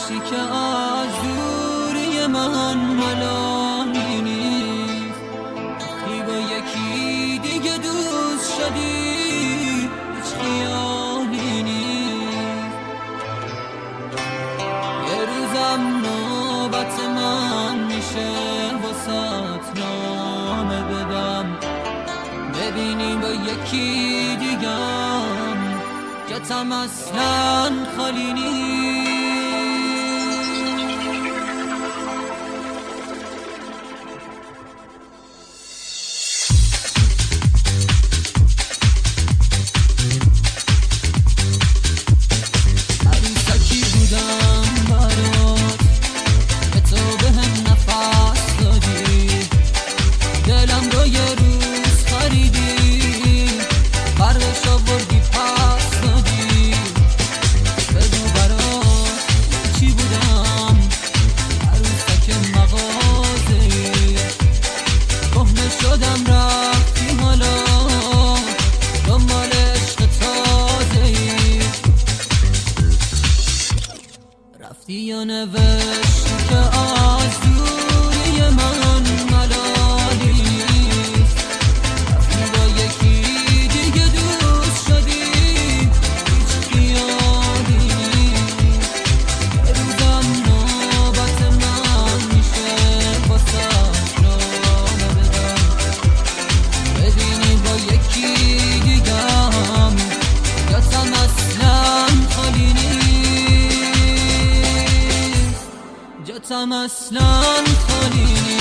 وحشی که از دوری من ملالی نیست. وقتی با یکی دیگه دوست شدی هیچ خیالی نیست. یه روزم نوبت من میشه واسات نامه بدم، ببینی با یکی دیگم جاتم اصلا خالی نیست. عروسکی بودم برات که تو بهم نفس دادی، دلم رو یه روز خریدی، فرقش آوردی پس دادی. بگو برات چی بودم، عروسک مغازه‌ای، کهنه شدم رفتی حالا دنبال عشق تازه‌ای. رفتی یا نوشتی که از دوری من ملالی نیست. رفتی با یکی دیگه دوست شدی هیچ خیالی نیست. یه روزم نوبت من میشه واسه نامه بدم، ببینی با یکی دیگم جاتم اصلا خالی نیست. جاتم اصلا خالی نیست.